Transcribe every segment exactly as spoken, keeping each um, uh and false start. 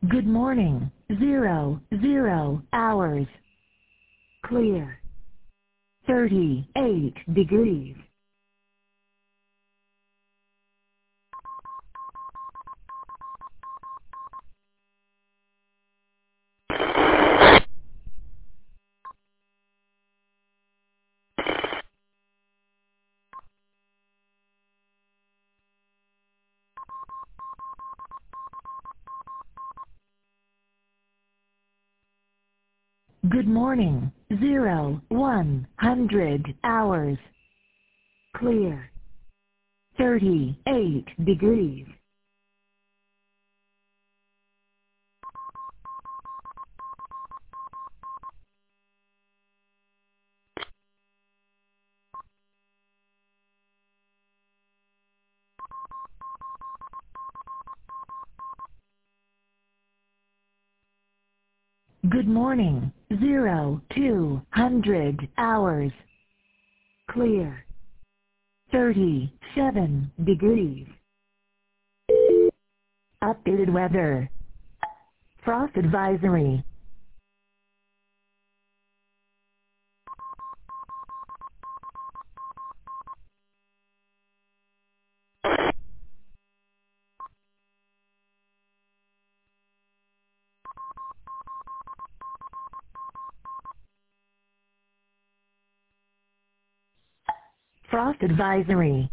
Good morning. Zero, zero hours. Clear. thirty-eight degrees. Good morning. Zero, one hundred hours. Clear. thirty-eight degrees. Good morning. Zero, two hundred hours. Clear. thirty-seven degrees. Updated weather. Frost advisory. Frost advisory.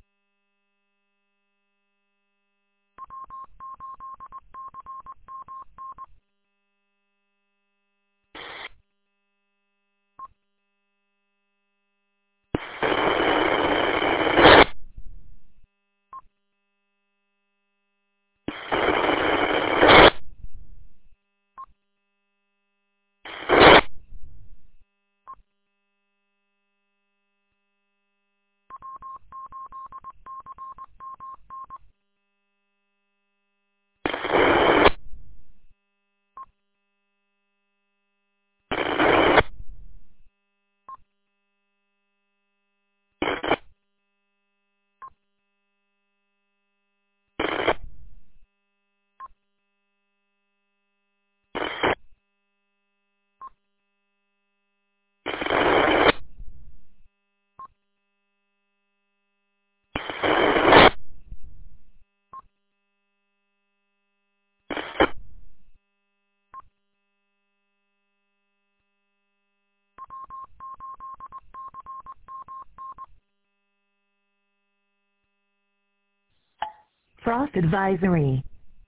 Frost advisory.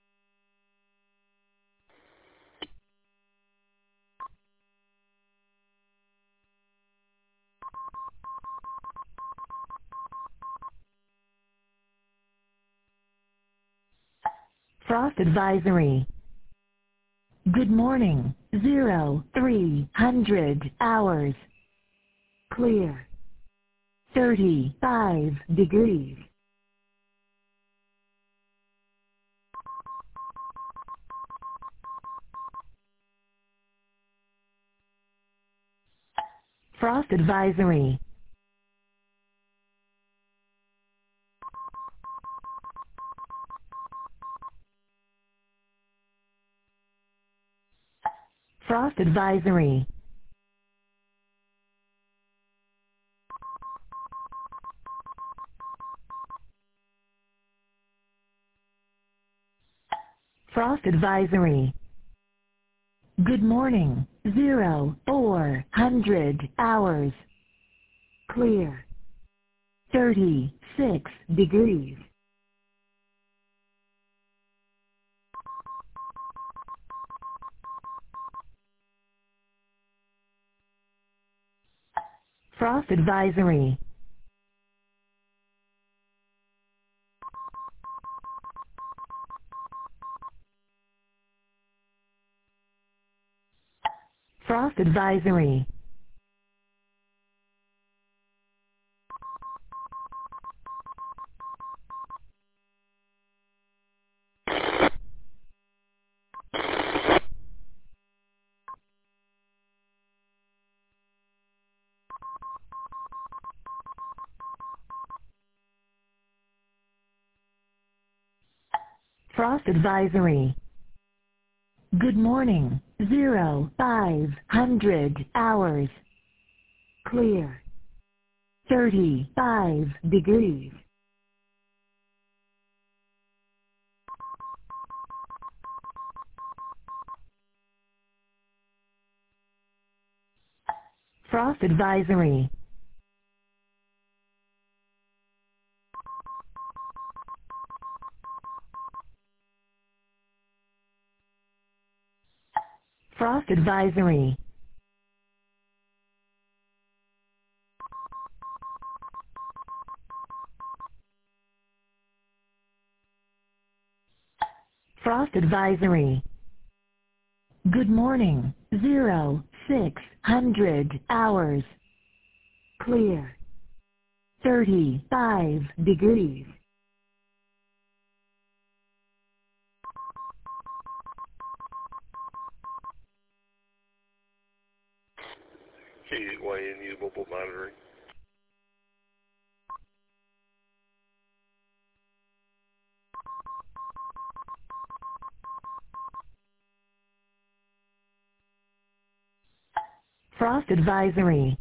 Frost advisory. Good morning. Zero, three hundred hours. Clear. thirty-five degrees. Frost advisory. Frost advisory. Frost advisory. Good morning. Zero, four hundred hours. Clear. thirty-six degrees. Frost advisory. Frost advisory. Frost advisory. Good morning. Zero, five hundred hours. Clear. thirty-five degrees. Frost advisory. Frost advisory. Frost advisory. Good morning. Zero, six hundred hours. Clear. thirty-five degrees. K eight Y N U mobile monitoring. Frost advisory.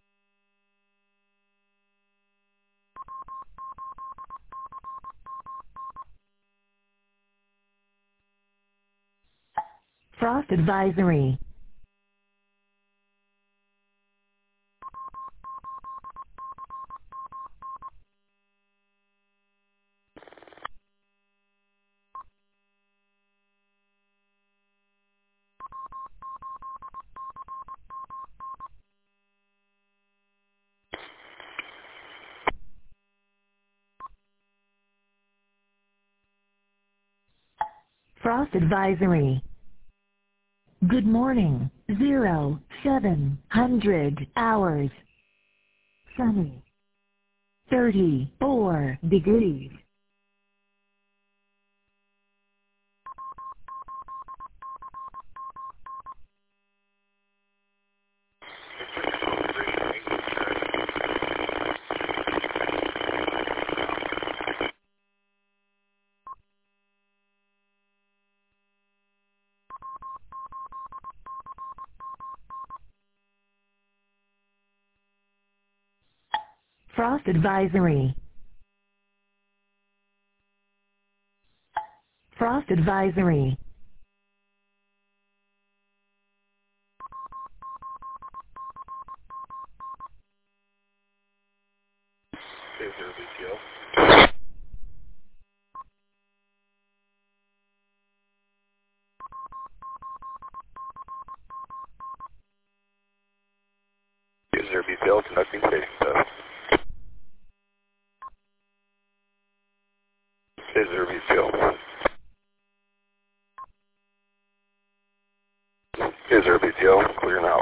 Frost advisory. Frost advisory. Good morning. Zero, seven hundred hours. Sunny. thirty-four degrees. Frost advisory. Frost advisory. Is there a B T L? Is there a B T L conducting station test? Is there a B T L? Is there a B T L? Clear now.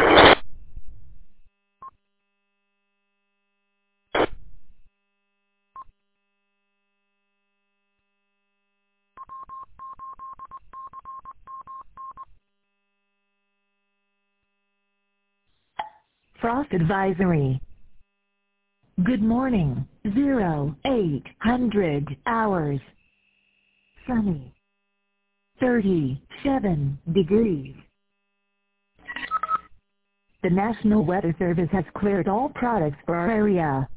Frost advisory. Good morning. Zero, eight hundred hours. Sunny. thirty-seven degrees. The National Weather Service has cleared all products for our area.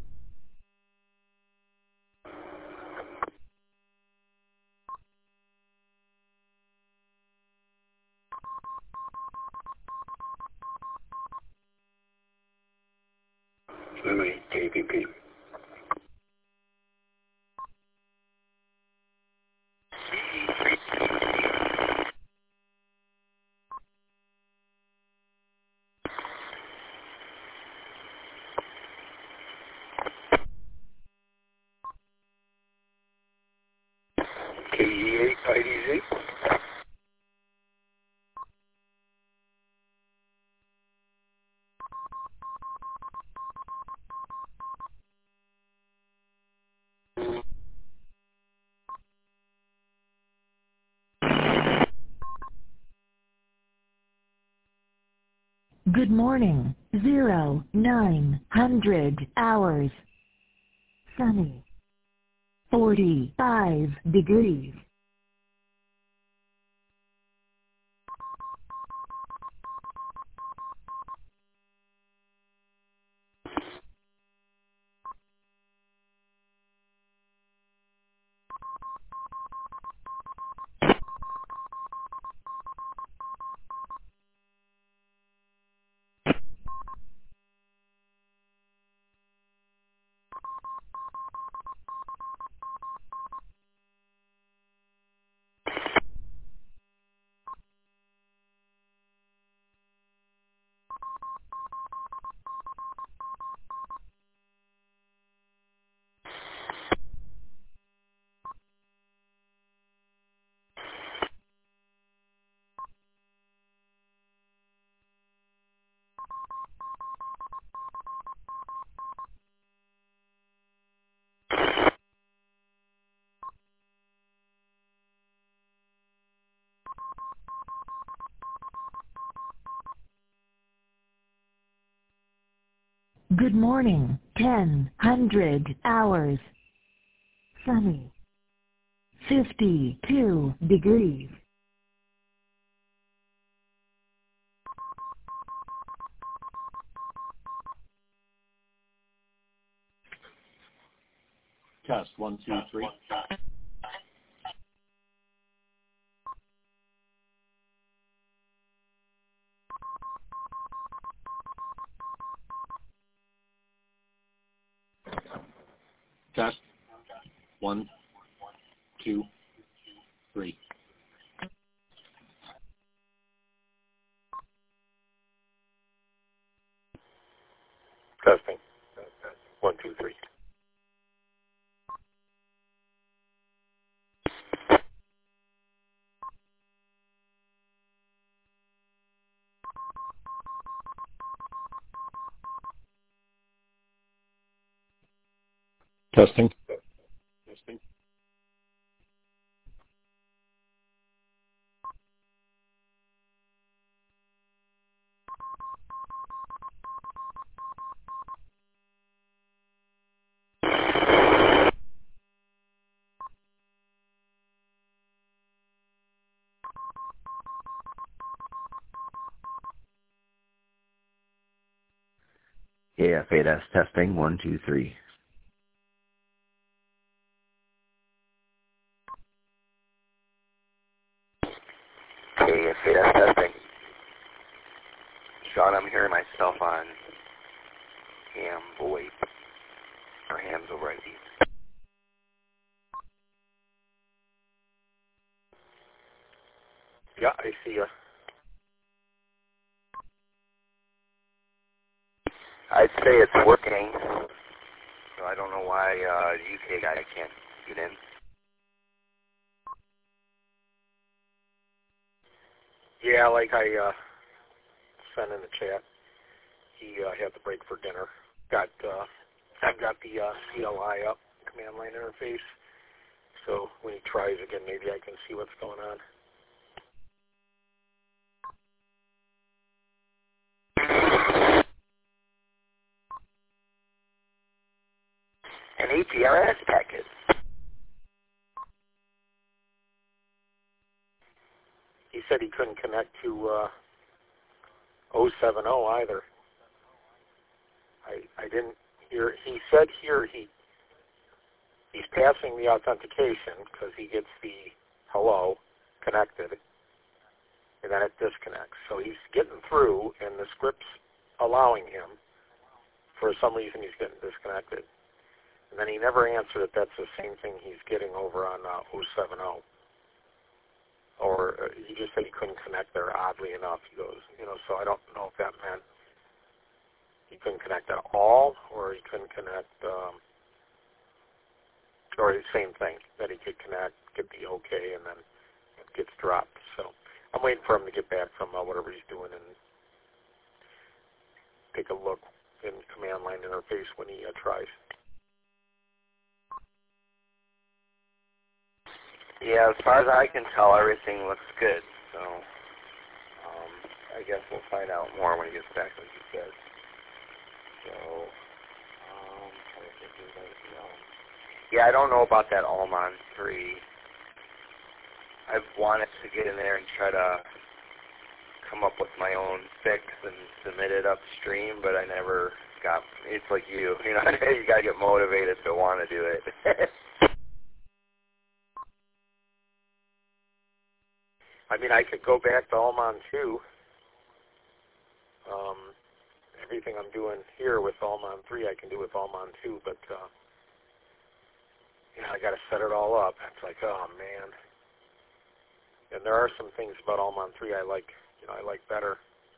K P P. K E eight I D Z. Good morning. Zero, nine hundred hours. Sunny. forty-five degrees. Good morning. ten hundred hours. Sunny. fifty-two degrees. Test one, two, three. Test one, two, three. Testing. One, two, three. Testing. Testing. A F eight S testing, one, two, three. A F eight S testing. Sean, I'm hearing myself on ham VoIP or hams over I P. Yeah, I see you. I'd say it's working, so I don't know why uh, the U K guy can't get in. Yeah, like I uh, sent in the chat, he uh, had to break for dinner. Got uh, I've got the uh, C L I up, command line interface, so when he tries again, maybe I can see what's going on. An A P R S packet. He said he couldn't connect to uh, oh seven oh either. I I didn't hear. He said here he he's passing the authentication because he gets the hello connected, and then it disconnects. So he's getting through, and the script's allowing him. For some reason, he's getting disconnected. And then he never answered if that's the same thing he's getting over on uh, oh seven oh. Or uh, he just said he couldn't connect there, oddly enough. He goes, you know, so I don't know if that meant he couldn't connect at all, or he couldn't connect, um, or the same thing, that he could connect, get the okay, and then it gets dropped. So I'm waiting for him to get back from uh, whatever he's doing and take a look in command line interface when he uh, tries. Yeah, as far as I can tell, everything looks good. So um, I guess we'll find out more when he gets back, like he says. So, um, trying to think of anything else. Yeah, I don't know about that Almon three. I've wanted to get in there and try to come up with my own fix and submit it upstream, but I never got. It's like you, you know, you gotta get motivated to want to do it. I mean, I could go back to Almon two. Um, everything I'm doing here with Almon three, I can do with Almon two, but uh, you know, I got to set it all up. It's like, oh man. And there are some things about Almon three I like. You know, I like better.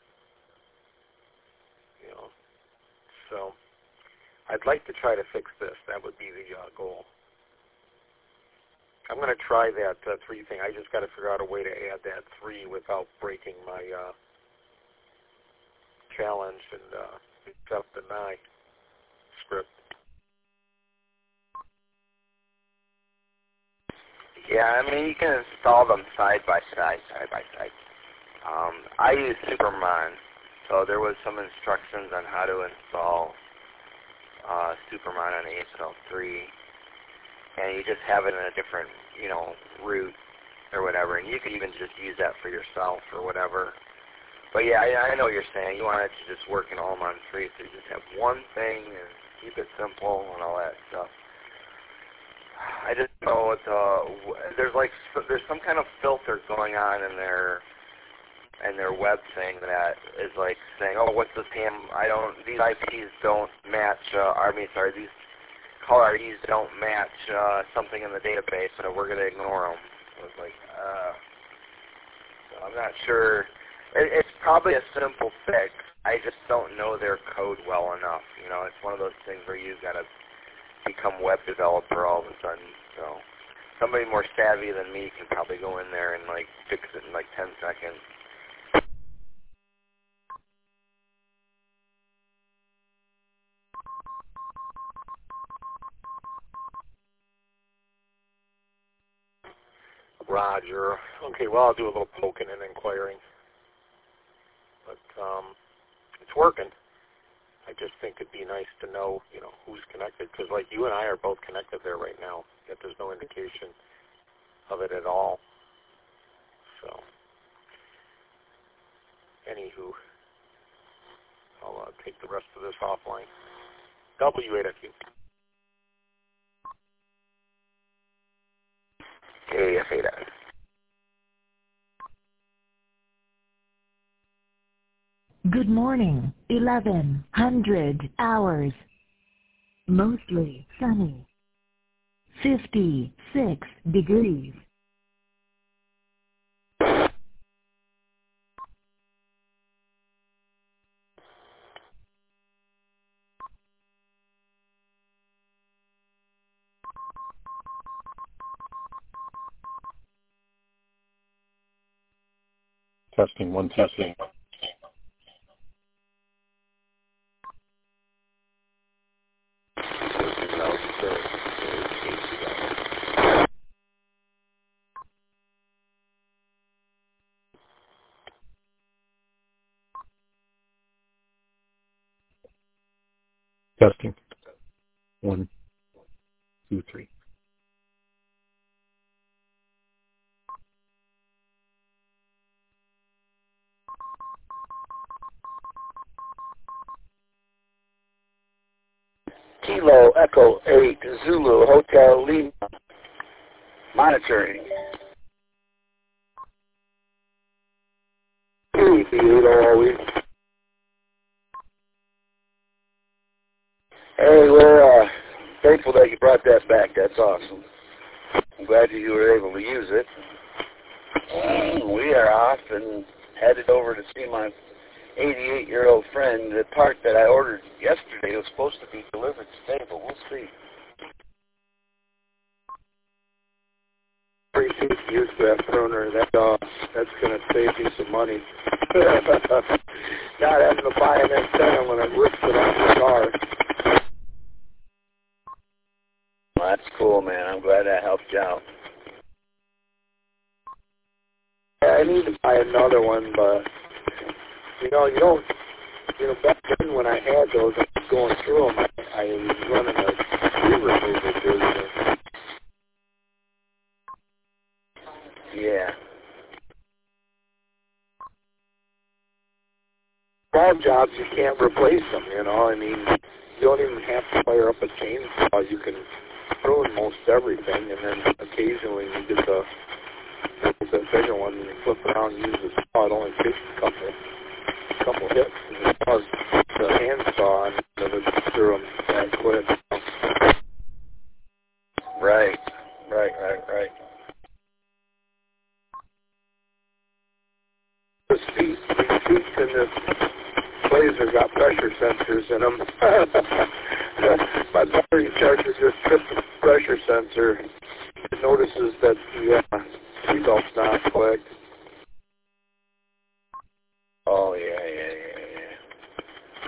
You know, so I'd like to try to fix this. That would be the uh, goal. I'm going to try that uh, three thing. I just got to figure out a way to add that three without breaking my uh, challenge and uh, accept deny script. Yeah, I mean, you can install them side by side, side by side. Um, I use Supermon, so there was some instructions on how to install uh, Supermon on A S L three, and you just have it in a different, you know, route or whatever, and you could even just use that for yourself or whatever. But yeah, I, I know what you're saying. You want it to just work in all Mon three, so you just have one thing and keep it simple and all that stuff. I just know it's uh, there's like there's some kind of filter going on in their in their web thing that is like saying, oh, what's this P M? I don't. These I Ps don't match. Uh, I mean, sorry, these caller I Ds don't match uh, something in the database, so we're gonna ignore them. I was like, uh, so I'm not sure. It, it's probably a simple fix. I just don't know their code well enough. You know, it's one of those things where you've got to become web developer all of a sudden. So somebody more savvy than me can probably go in there and like fix it in like ten seconds. Roger. Okay, well, I'll do a little poking and inquiring. But um, it's working. I just think it'd be nice to know, you know, who's connected, because like you and I are both connected there right now, yet there's no indication of it at all. So, anywho, I'll uh, take the rest of this offline. W eight F U. K F eight F. Good morning, eleven hundred hours. Mostly sunny. fifty-six degrees. Testing one, testing. Testing. One, two, three. Kilo Echo eight Zulu Hotel Lima. Monitoring. Hey, always. Hey, we're uh, thankful that you brought that back. That's awesome. I'm glad you were able to use it. And we are off and headed over to see my eighty-eight-year-old friend. The part that I ordered yesterday was supposed to be delivered today, but we'll see. Appreciate the use of that pruner. That, uh, that's going to save you some money. Not having to buy an antenna when it rips it off the car. Well, that's cool, man. I'm glad that helped you out. Yeah, I need to buy another one, but, you know, you don't, you know, back then when I had those, I was going through them, I, I was running a tree removal business. Yeah. Small jobs, you can't replace them, you know. I mean, you don't even have to fire up a chainsaw. You can prune most everything, and then occasionally you get the, the bigger one, and you flip around and use the saw. It only takes a couple, couple hits, and it does the handsaw, and it's through them that quick. Right, right, right, right. The seats, the seats in this Blazer got pressure sensors in them. My battery charger just tripped the pressure sensor. It notices that the uh, seatbelt's not clicked. Oh, yeah, yeah, yeah, yeah.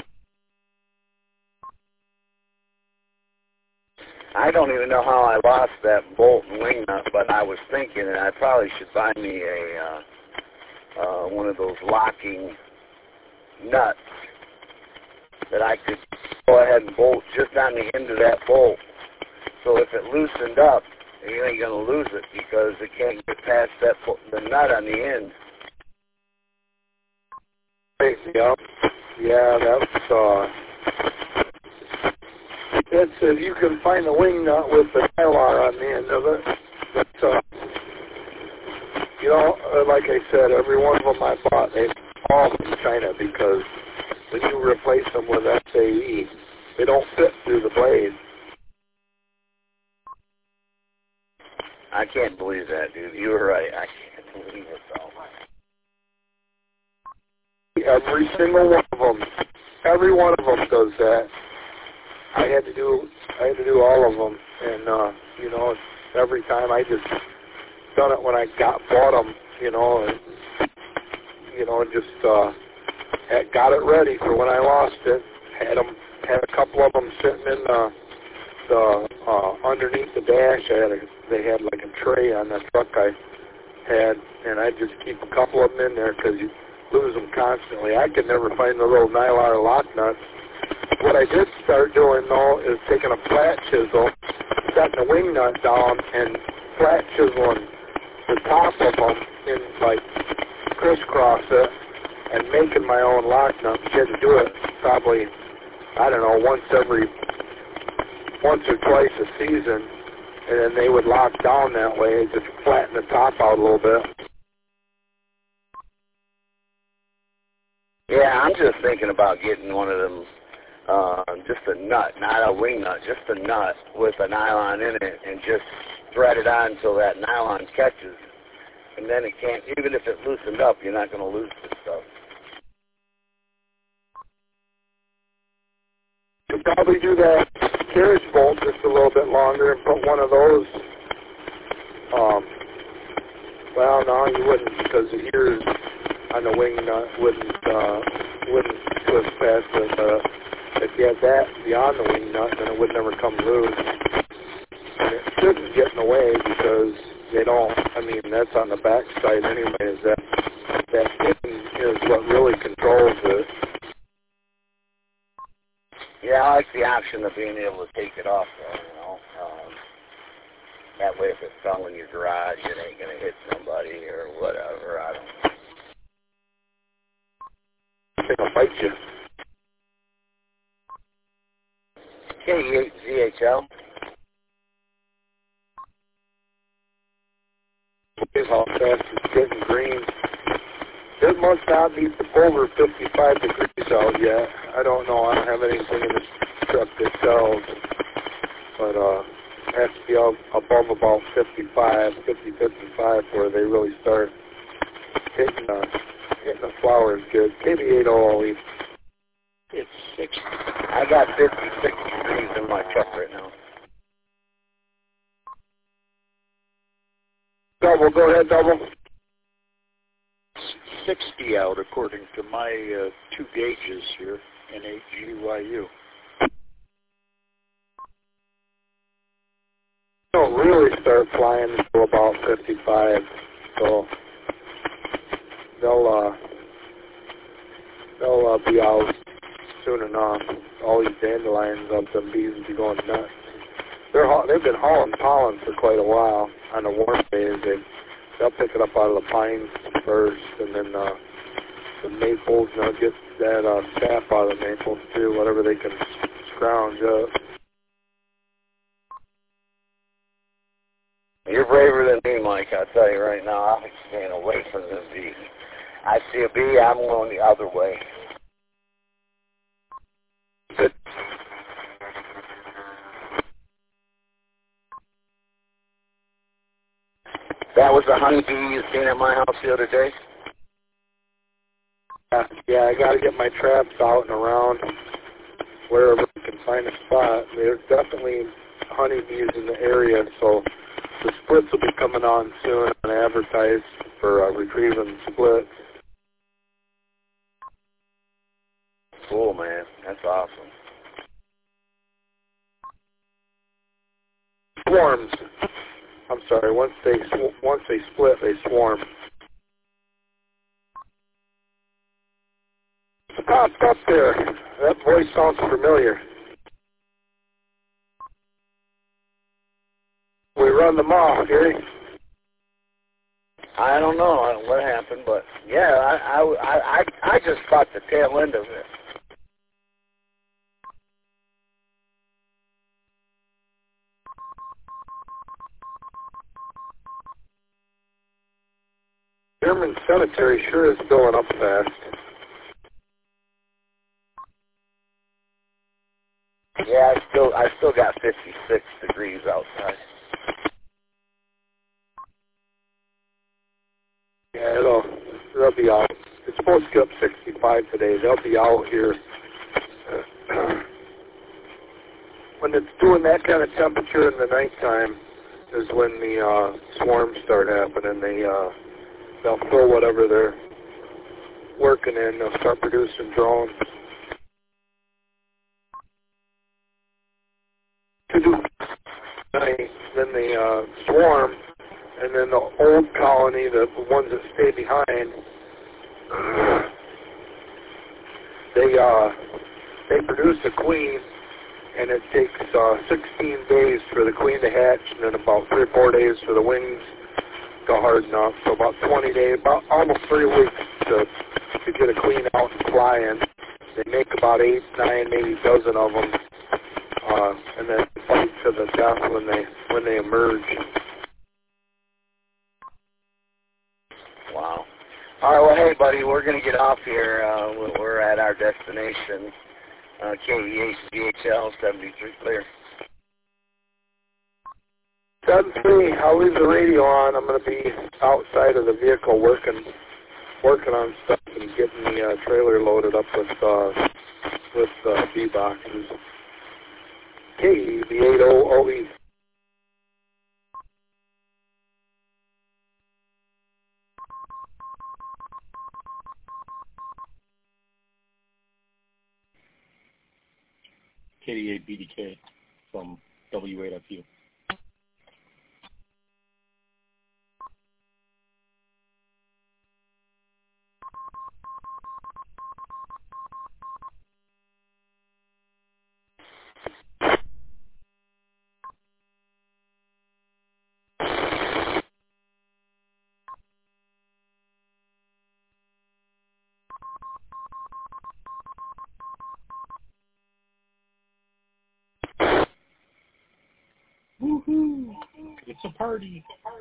I don't even know how I lost that bolt and wing nut, but I was thinking that I probably should buy me a uh, uh, one of those locking nuts that I could go ahead and bolt just on the end of that bolt. So if it loosened up, you ain't going to lose it because it can't get past that the nut on the end. Yep. Yeah, that's, uh, that's, if you can find the wing nut with the Mylar on the end of it, that's, uh, you know, like I said, every one of them I bought, they all from China because when you replace them with S A E, they don't fit through the blade. I can't believe that, dude. You were right. I can't believe it, though. Every single one of them, every one of them does that. I had to do, I had to do all of them, and uh, you know, every time I just done it when I got bought them, you know, and you know, just uh, had, got it ready for when I lost it. Had them, had a couple of them sitting in the, the uh, underneath the dash. I had a, they had like a tray on the truck I had, and I just keep a couple of them in there because you lose them constantly. I could never find the little Mylar lock nuts. What I did start doing, though, is taking a flat chisel, setting the wing nut down, and flat chiseling the top of them in, like, crisscross it, and making my own lock nuts. You had to do it probably, I don't know, once every, once or twice a season, and then they would lock down that way, just flatten the top out a little bit. Yeah, I'm just thinking about getting one of them, uh, just a nut, not a wing nut, just a nut with a nylon in it, and just thread it on until that nylon catches. And then it can't, even if it loosened up, you're not going to lose this stuff. You could probably do that carriage bolt just a little bit longer and put one of those, um, well, no, you wouldn't, because the ears on the wing nut wouldn't uh, wouldn't twist past it. Uh, if you had that beyond the wing nut, then it would never come loose. And it shouldn't get in the way because they don't. I mean, that's on the back side anyways. That that pin is what really controls it. Yeah, I like the option of being able to take it off, though, you know. Um, that way, if it fell in your garage, it ain't gonna hit somebody or whatever. I don't know. They'll fight you. K eight Z H L. How fast it's getting green. It must not be over fifty-five degrees out yet. I don't know. I don't have anything in this truck that tells. But uh, it has to be up above about fifty-five, fifty, fifty-five where they really start hitting the, hitting the flowers good. Maybe eight oh eight. It's sixty. I got fifty-six degrees in my truck right now. Double, go ahead, double. sixty out according to my uh, two gauges here in H G Y U. Don't really start flying until about fifty-five, so they'll uh, they'll uh, be out soon enough. All these dandelions up, them bees will be going nuts. They're haul- they've been hauling pollen for quite a while on the warm days. They they'll pick it up out of the pines first, and then uh, the maples. And they'll get that uh, sap out of the maples too, whatever they can scrounge up. You're braver than me, Mike. I'll tell you right now. I'm staying away from the bee. I see a bee, I'm going the other way. Good. That was the honeybee you seen at my house the other day? Yeah, yeah, I got to get my traps out and around wherever I can find a spot. There's definitely honeybees in the area, so the splits will be coming on soon and advertised for uh, retrieving splits. Cool, man. That's awesome. Swarms. I'm sorry. Once they sw- once they split, they swarm. popped up there? That voice sounds familiar. We run them off, Gary. I don't know what happened, but yeah, I, I, I, I just caught the tail end of it. German cemetery sure is filling up fast. Yeah, I still, I still got fifty-six degrees outside. Yeah, it'll, they'll be out. It's supposed to get up sixty-five today. They'll be out here. Uh, when it's doing that kind of temperature in the nighttime is when the uh, swarms start happening. They, uh, they'll fill whatever they're working in. They'll start producing drones. To do night, then the uh, swarm, and then the old colony, the, the ones that stay behind, they uh, they produce a queen, and it takes uh, sixteen days for the queen to hatch, and then about three or four days for the wings to harden up. So about twenty days, about almost three weeks to to get a queen out and flying. They make about eight, nine, maybe a dozen of them, uh, and then fight to the death when they when they emerge. Wow. All right, well, hey, buddy, we're going to get off here. Uh, we're at our destination, uh, K E H D H L seventy-three clear. seven three, I'll leave the radio on. I'm going to be outside of the vehicle working working on stuff and getting the uh, trailer loaded up with uh, with uh, B boxes. K E B eight O O E. K D eight B D K from W eight F U. Woohoo! It's a party.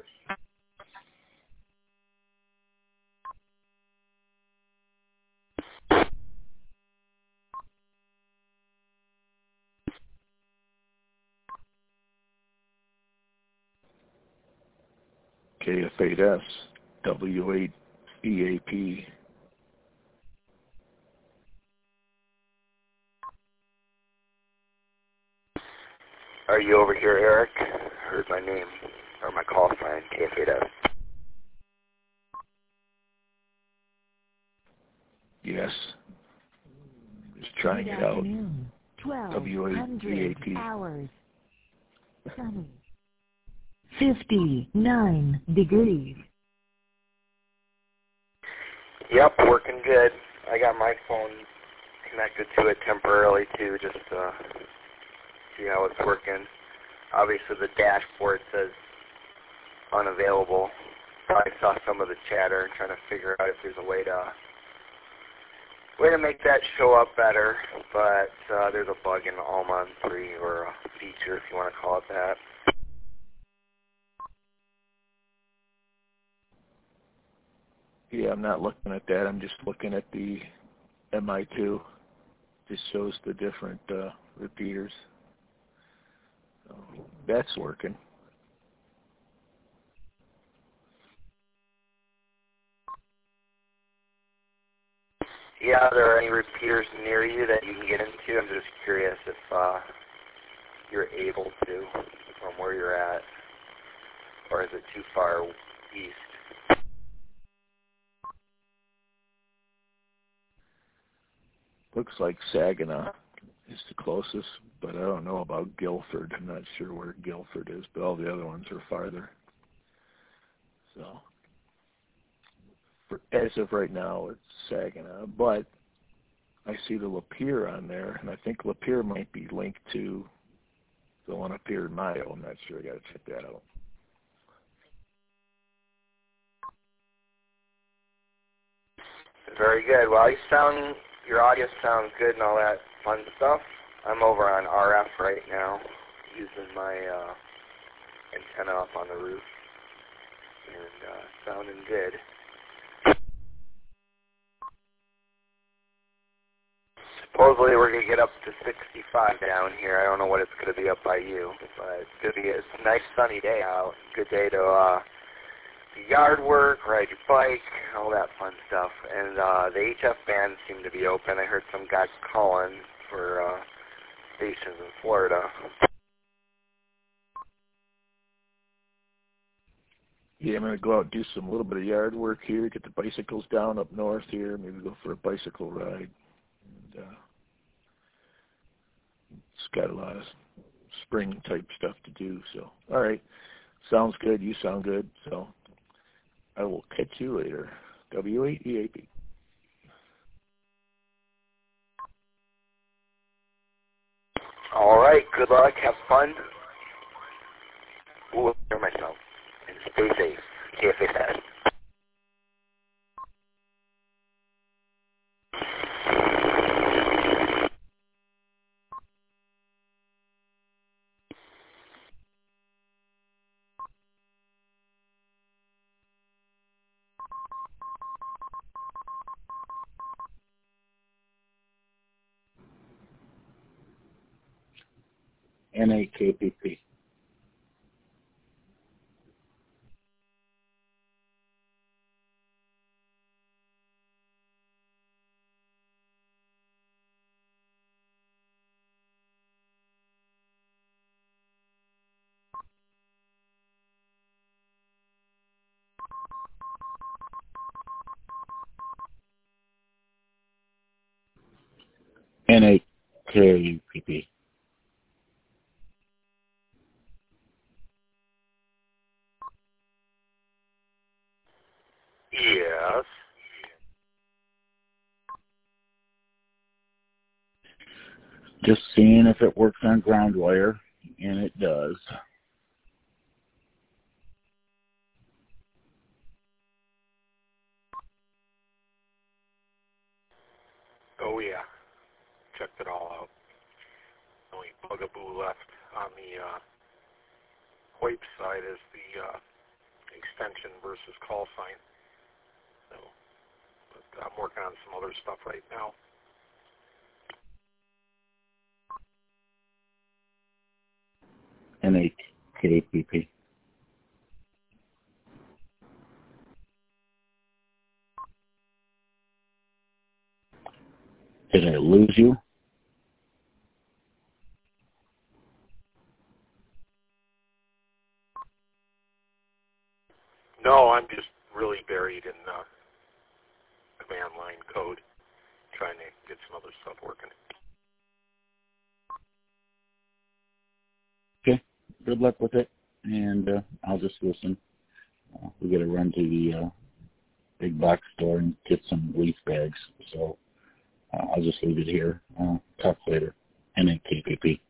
K F eight S, W eight E A P. Are you over here, Eric? Heard my name, or my call sign, K F eight S. Yes. Just trying it out. W eight E A P. Hours. Sunny. fifty-nine degrees. Yep, working good. I got my phone connected to it temporarily too, just to see how it's working. Obviously the dashboard says unavailable. I saw some of the chatter trying to figure out if there's a way to way to make that show up better, but uh, there's a bug in Alma three, or a feature if you want to call it that. Yeah, I'm not looking at that. I'm just looking at the M I two. Just shows the different uh, repeaters. So that's working. Yeah, are there any repeaters near you that you can get into? I'm just curious if uh, you're able to from where you're at, or is it too far east? Looks like Saginaw is the closest, but I don't know about Guilford. I'm not sure where Guilford is, but all the other ones are farther. So, for, as of right now, it's Saginaw, but I see the Lapeer on there, and I think Lapeer might be linked to the one up here in Mayo. I'm not sure. I got to check that out. Very good. Well, you sound, your audio sounds good and all that fun stuff. I'm over on R F right now, using my uh, antenna up on the roof, and uh, sounding good. Supposedly we're going to get up to sixty-five down here. I don't know what it's going to be up by you, but it's going to be a nice sunny day out. Good day to uh, do yard work, ride your bike, all that fun stuff. And uh, the H F bands seem to be open. I heard some guys calling for uh, stations in Florida. Yeah, I'm going to go out and do some little bit of yard work here, get the bicycles down up north here, maybe go for a bicycle ride. And, uh, it's got a lot of spring type stuff to do. So, all right, sounds good. You sound good. So, I will catch you later. W eight E A P. All right. Good luck. Have fun. We'll hear myself. And stay safe. K F A S. N A K P P. N A K P P. Yes. Just seeing if it works on ground wire, and it does. Oh, yeah. Checked it all out. Only bugaboo left on the uh, Hoyt side is the uh, extension versus call sign. So, but I'm working on some other stuff right now. N A K P P. Did I lose you? No, I'm just really buried in uh, command line code, trying to get some other stuff working. Okay. Good luck with it, and uh, I'll just listen. Uh, we got to run to the uh, big box store and get some leaf bags, so uh, I'll just leave it here. Uh, talk later. N A K P P.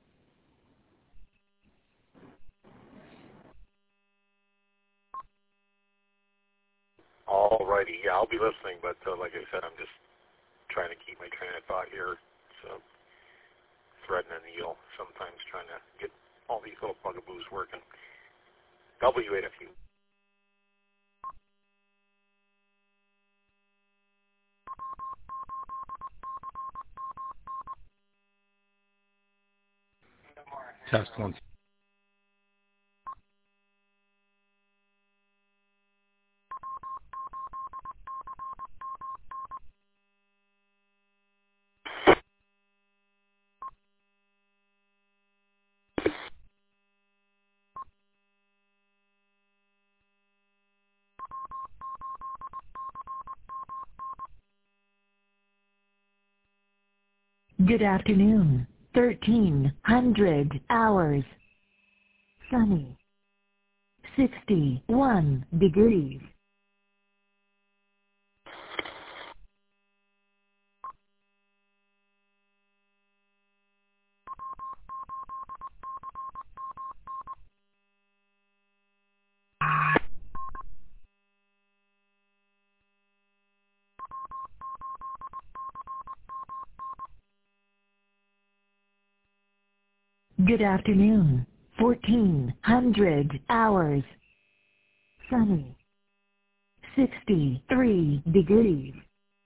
Alrighty, yeah, I'll be listening, but uh, like I said, I'm just trying to keep my train of thought here. So, threading a needle, sometimes trying to get all these little bugaboos working. W eight F U. Test one. Good afternoon. thirteen hundred hours. Sunny. sixty-one degrees. Good afternoon. fourteen hundred hours. Sunny. sixty-three degrees.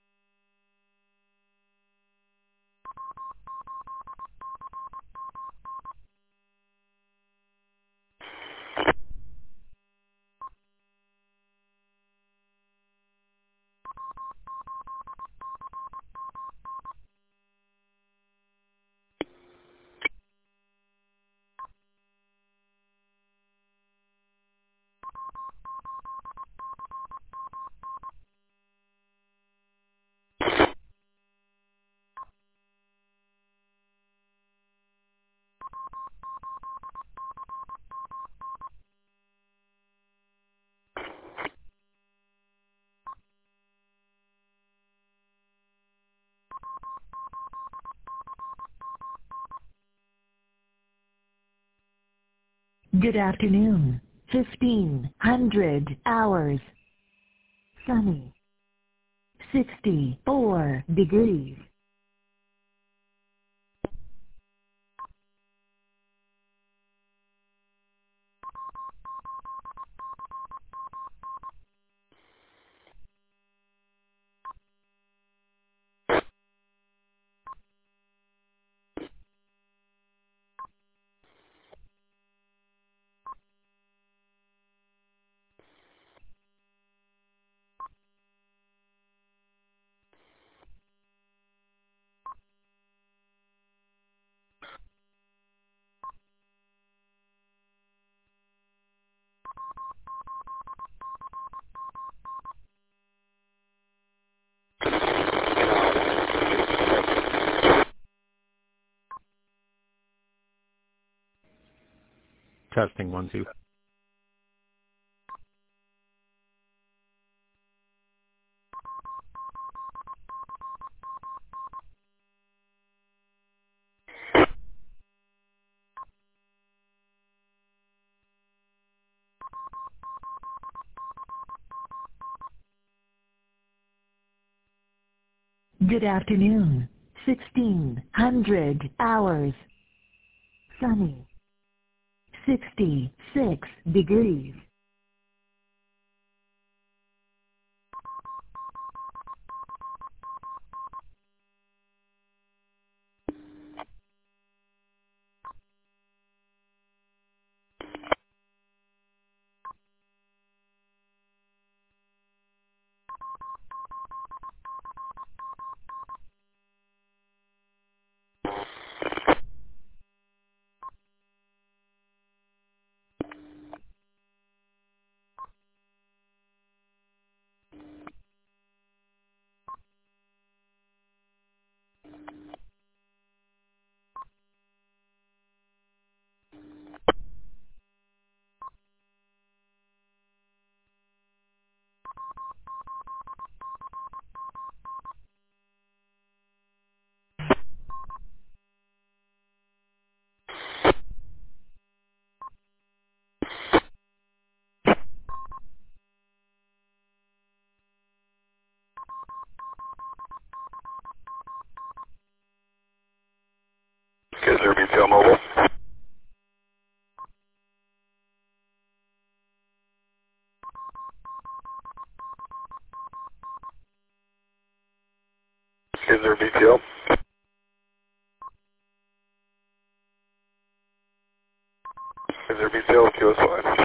Good afternoon. fifteen hundred hours. Sunny. sixty-four degrees. Testing one, two. Good afternoon. sixteen hundred hours. Sunny. sixty-six degrees. Is there retail mobile? Is there B T L? Is there B T L Q S five?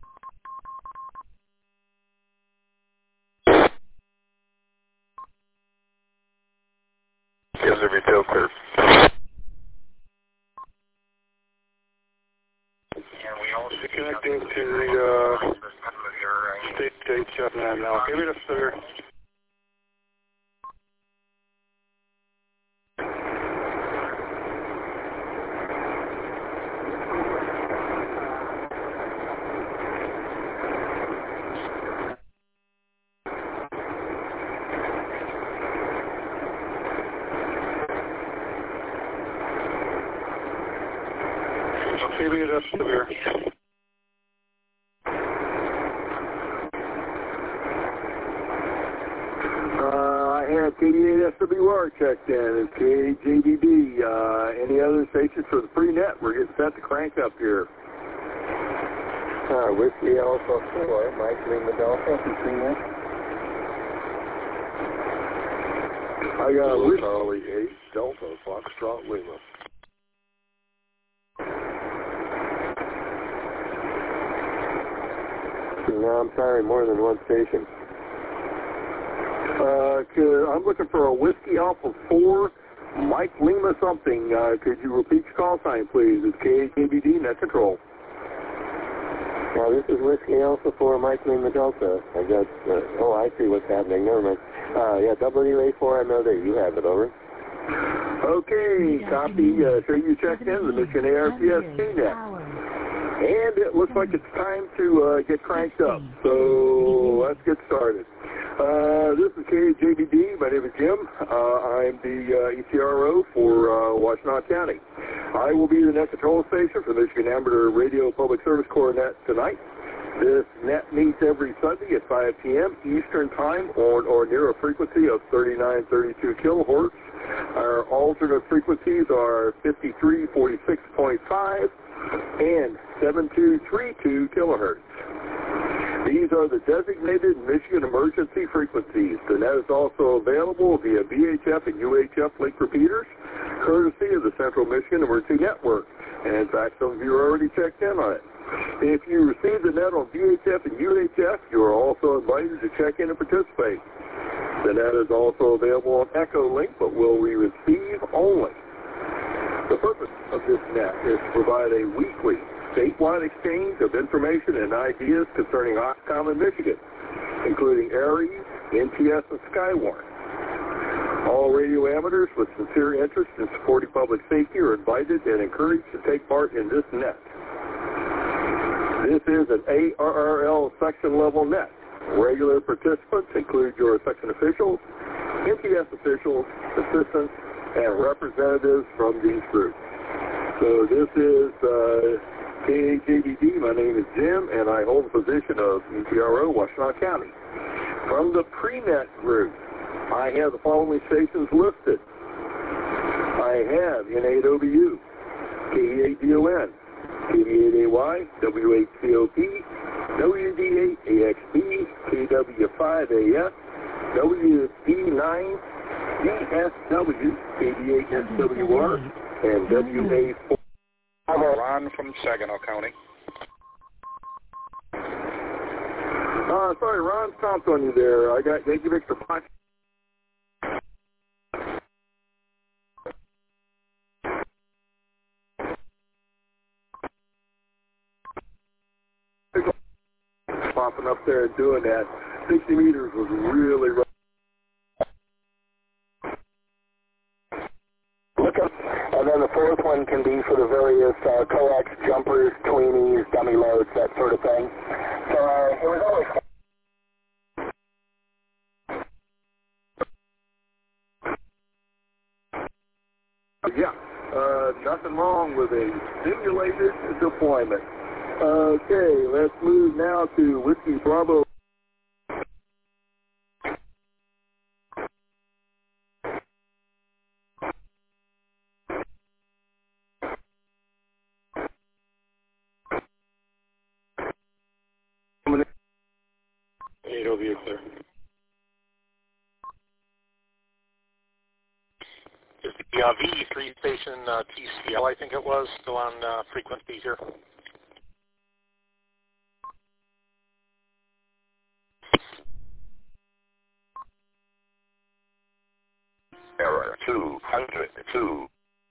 Is there B T L clear? Connecting to the uh, state state seven nine now. Give me the clear. Give me the clear. have K D eight S W R checked in. It's K J B D. Uh, any other stations for the pre-net? We're getting set to crank up here. Uh, Whiskey Alpha four, Mike Lima Delta, pre-net. I got Whiskey Charlie eight, Delta, Foxtrot Lima. No, I'm sorry, more than one station. Uh, I'm looking for a Whiskey Alpha four, Mike Lima something. Uh, could you repeat your call sign, please? It's K J B D, Net Control. Now, this is Whiskey Alpha four, Mike Lima Delta. I got, uh, oh, I see what's happening. Never mind. Uh, yeah, W A four, I know that you have it, over. Okay, copy. Uh, so you checked in the Michigan A R P S C net. And it looks like it's time to uh, get cranked up. So let's get started. Uh, this is K J B D. My name is Jim. Uh, I'm the uh, E C R O for uh, Washtenaw County. I will be the net control station for the Michigan Amateur Radio Public Service Corps net tonight. This net meets every Sunday at five p m Eastern Time on or near a frequency of thirty-nine thirty-two kilohertz. Our alternate frequencies are fifty-three forty-six point five and seventy-two thirty-two kilohertz. These are the designated Michigan emergency frequencies. The net is also available via V H F and U H F link repeaters, courtesy of the Central Michigan Emergency Network. And in fact, some of you are already checked in on it. If you receive the net on V H F and U H F, you are also invited to check in and participate. The net is also available on Echo Link, but will we receive only. The purpose of this net is to provide a weekly statewide exchange of information and ideas concerning Oxcom in Michigan, including ARES, N T S, and Skywarn. All radio amateurs with sincere interest in supporting public safety are invited and encouraged to take part in this net. This is an A R R L section level net. Regular participants include your section officials, N T S officials, assistants, and representatives from these groups. So this is uh, K J B D. My name is Jim, and I hold the position of E C R O, Washtenaw County. From the pre-net group, I have the following stations listed. I have N A W, K E eight D O N, K D eight A Y, W eight C O P, W D eight A X B, K W five A S, W D nine D S W, K D eight S W R, and W A four. Ron from Saginaw County. Uh, sorry, Ron stomped on you there. I got Yankee Victor Fox. Popping up there and doing that. sixty meters was really rough. Look up. And then the fourth one can be for the various uh, coax, jumpers, tweenies, dummy loads, that sort of thing. So uh, it was always Yeah, uh, nothing wrong with a simulated deployment. Okay, let's move now to Whiskey Bravo. eight O V clear. Is the uh, V E three station uh, T C L, I think it was, still on uh, frequency here? Error two hundred two.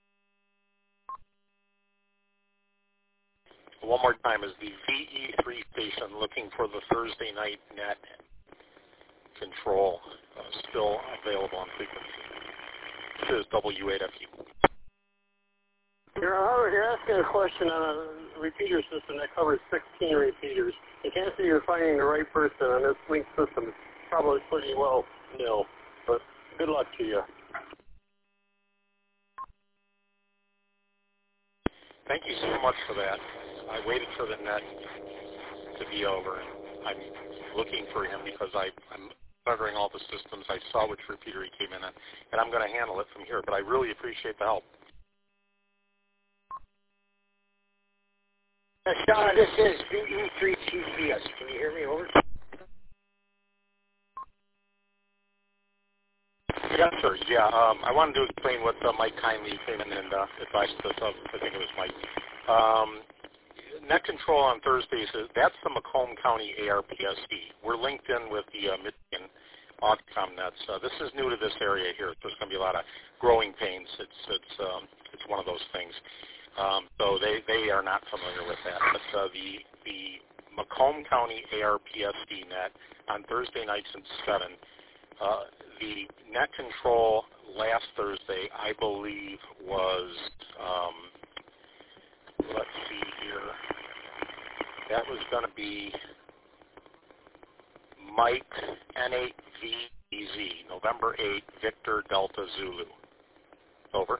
One more time, is the V E three station looking for the Thursday night net control uh, still available on frequency? This is W eight F U. You're, you're asking a question on a repeater system that covers sixteen repeaters. You can't say you're finding the right person on this link system. It's probably pretty well nil, but good luck to you. Thank you so much for that. I waited for the net to be over. I'm looking for him because I, I'm monitoring all the systems. I saw which repeater he came in on, and I'm going to handle it from here. But I really appreciate the help. Uh, Sean, this is V E three T C S. Can you hear me? Over. Yes, sir. Yeah, um, I wanted to explain what uh, Mike kindly came in and uh, advised us of. I think it was Mike. Um, net control on Thursdays, is, that's the Macomb County A R P S C. We're linked in with the uh, Michigan Audicom nets. Uh, this is new to this area here. There's going to be a lot of growing pains. It's it's um, it's one of those things. Um, so they, they are not familiar with that. But uh, the the Macomb County A R P S C net on Thursday nights at seven. Uh, the net control last Thursday, I believe, was, um, let's see here, that was going to be Mike N eight V Z, November eighth, Victor Delta Zulu. Over.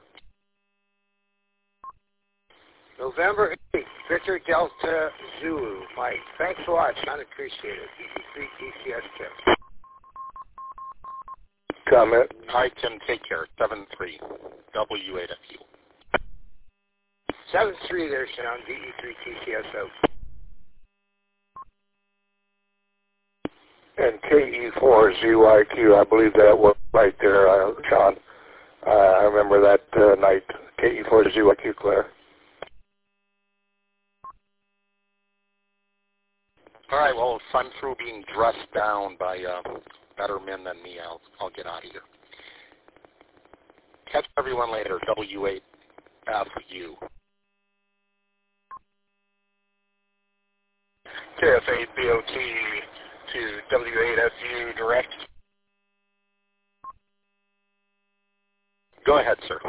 November eighth, Victor Delta Zulu. Mike, thanks a lot, Sean. Appreciate it. V E three T C S Tim. Comment. Hi, Tim. Take care. seven three W eight F U. seven three there, Sean. V E three T C S O. And K E four Z Y Q, I believe that was right there, uh, Sean. Uh, I remember that uh, night. K E four Z Y Q, Claire. All right, well, if I'm through being dressed down by uh, better men than me, I'll, I'll get out of here. Catch everyone later, W eight F U. K F eight B O T to W eight F U direct. Go ahead, sir.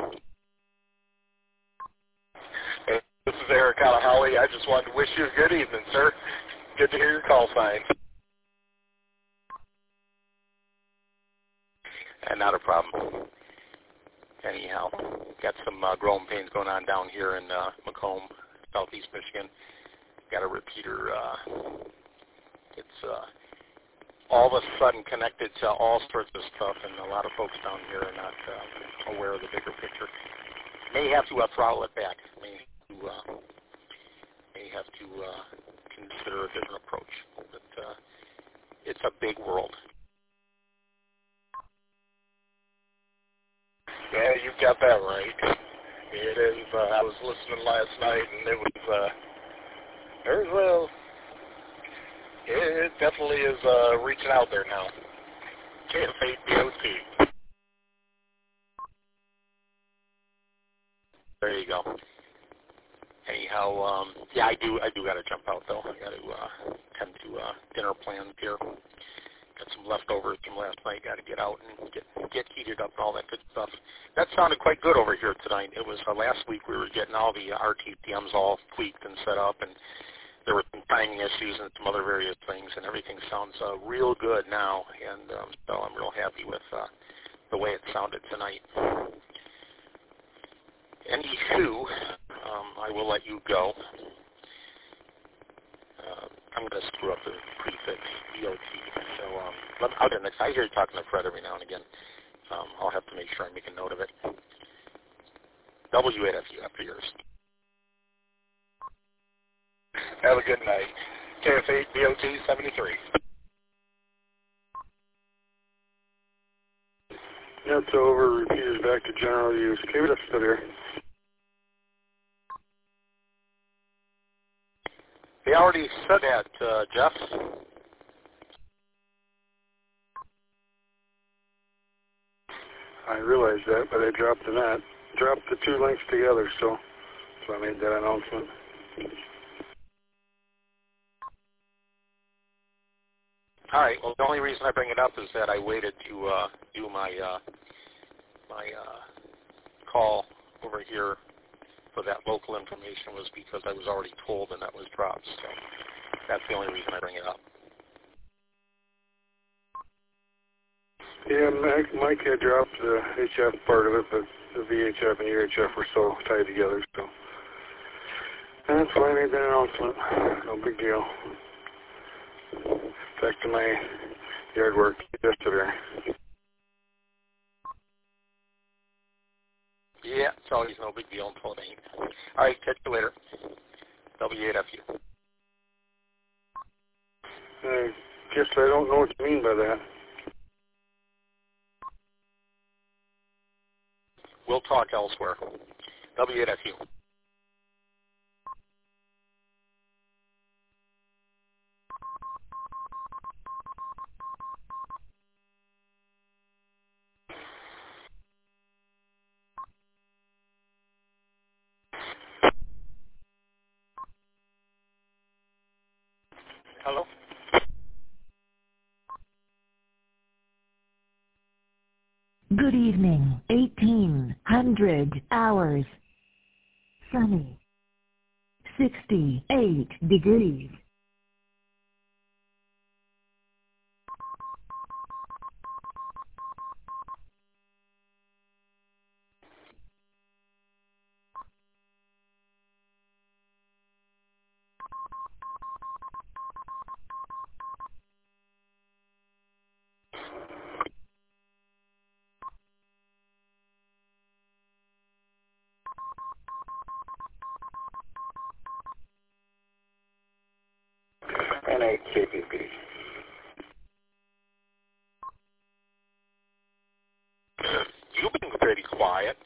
Hey, this is Eric out of Holly. I just wanted to wish you a good evening, sir. Good to hear your call sign. And not a problem. Anyhow, got some uh, growing pains going on down here in uh, Macomb, southeast Michigan. Got a repeater. Uh, it's uh, all of a sudden connected to all sorts of stuff, and a lot of folks down here are not uh, aware of the bigger picture. May have to uh, throttle it back. May have to, uh, may have to uh, consider a different approach. But uh, it's a big world. Yeah, you got that right. It is. Uh, I was listening last night, and it was. Uh, there's a. It definitely is uh, reaching out there now. K F eight B O T. There you go. Anyhow, um, yeah, I do. I do got to jump out though. I got to uh, tend to uh, dinner plans here. Got some leftovers from last night. Got to get out and get get heated up and all that good stuff. That sounded quite good over here tonight. It was uh, last week we were getting all the uh, R T P Ms all tweaked and set up, and there were some timing issues and some other various things, and everything sounds uh, real good now. And um, so I'm real happy with uh, the way it sounded tonight. Anywho, um, I will let you go. Uh, I'm going to screw up the prefix B O T. So um, let me, I'll get next. I hear you talking to Fred every now and again. Um, I'll have to make sure I make a note of it. W eight F U after yours. Have a good night. K F eight B O T seventy-three. That's over. Repeaters back to general use. Keep it up, still here. They already said that, uh, Jeff. I realized that, but I dropped the net. Dropped the two links together, so, so I made that announcement. All right. Well, the only reason I bring it up is that I waited to uh, do my uh, my uh, call over here for that local information was because I was already told and that was dropped. So that's the only reason I bring it up. Yeah, Mike, Mike had dropped the H F part of it, but the V H F and U H F were so tied together, so that's why I made that announcement. No big deal. Back to my Yard work yesterday. Yeah, it's always no big deal until it ain't. All right, catch you later. W eight F U. I guess I don't know what you mean by that. We'll talk elsewhere. W eight F U. Hello? Good evening. eighteen hundred hours. Sunny. sixty-eight degrees. N A K P P. You've been pretty quiet.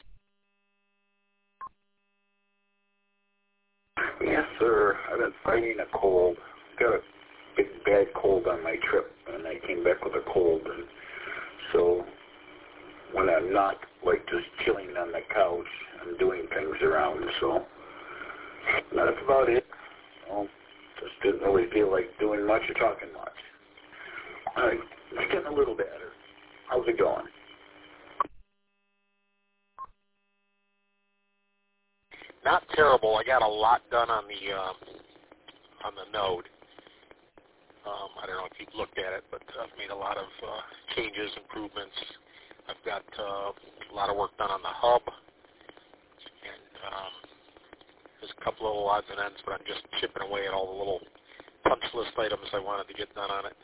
Yes, sir. I've been fighting a cold. Got a big bad cold on my trip, and I came back with a cold. And so when I'm not like just chilling on the couch, I'm doing things around. So that's about it. Well, just didn't really feel like doing much or talking much. All right, it's getting a little better. How's it going? Not terrible. I got a lot done on the um, on the node. Um, I don't know if you've looked at it, but I've made a lot of uh, changes, improvements. I've got uh, a lot of work done on the hub, and um, there's a couple of odds and ends, but I'm just chipping away at all the little punch list items I wanted to get done on it.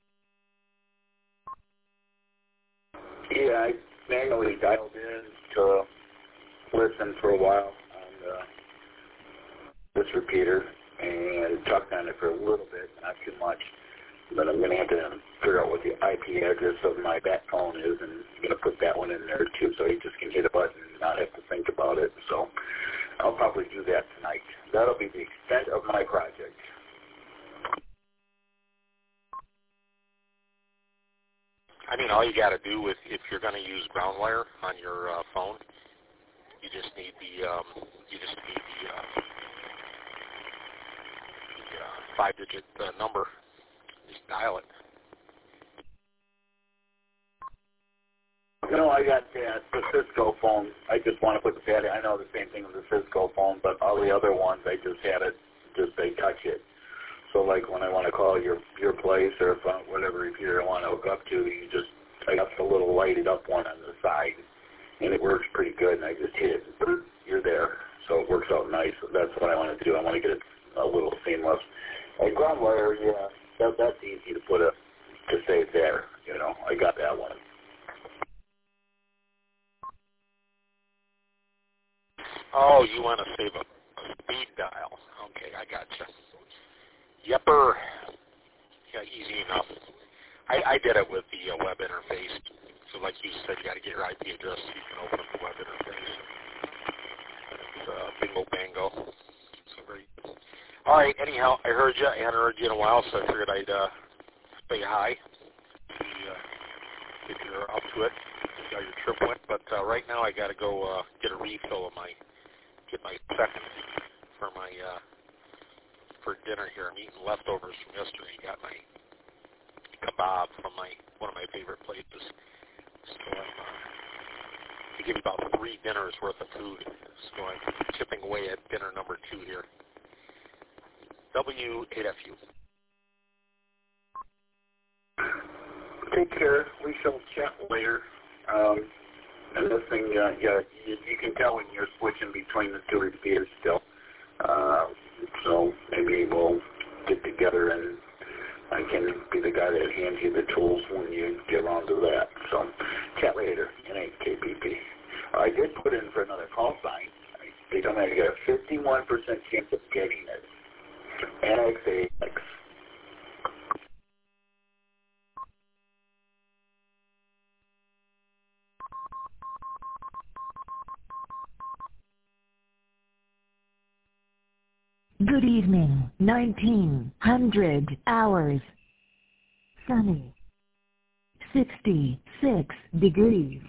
Yeah, I manually dialed in to listen for a while on uh, this repeater and talked on it for a little bit, not too much. But I'm going to have to figure out what the I P address of my back phone is, and I'm going to put that one in there too, so you just can hit a button and not have to think about it. So I'll probably do that tonight. That'll be the extent of my project. I mean, all you got to do with if you're going to use ground wire on your uh, phone, you just need the um, you just need the, uh, the uh, five-digit uh, number. Just dial it. You know, I got that, the Cisco phone. I just want to put the pad in. I know the same thing with the Cisco phone, but all the other ones, I just had it, just they touch it. So, like, when I want to call your your place or if I, whatever repeater I want to hook up to, you just, I got the little lighted up one on the side, and it works pretty good, and I just hit it, and you're there. So it works out nice. That's what I want to do. I want to get it a little seamless. Like ground wire, yeah, that, that's easy to put a, to say it's there. You know, I got that one. Oh, you want to save a, a speed dial. Okay, I got you. Yepper. Yeah, easy enough. I, I did it with the uh, web interface. So like you said, you got to get your I P address so you can open up the web interface. It's uh, bingo bango. So very good. All right, anyhow, I heard you. I hadn't heard you in a while, so I figured I'd uh, say hi. See uh, if you're up to it, see how your trip went. But uh, right now I got to go uh, get a refill of my, get my second for my, uh, for dinner here. I'm eating leftovers from yesterday. Got my kebab from my, one of my favorite places. So I'm, uh, to give you about three dinners worth of food. So I'm chipping away at dinner number two here. W eight F U. Take care. We shall chat later. Um, and this thing, uh, yeah, you, you can tell when you're switching between the two repeaters still. Uh, so maybe we'll get together and I can be the guy that hands you the tools when you get around to that. So, chat later. It ain't K P P. I did put in for another call sign. They told me I got a fifty-one percent chance of getting it. N X A X. Good evening, nineteen hundred hours. Sunny. sixty-six degrees.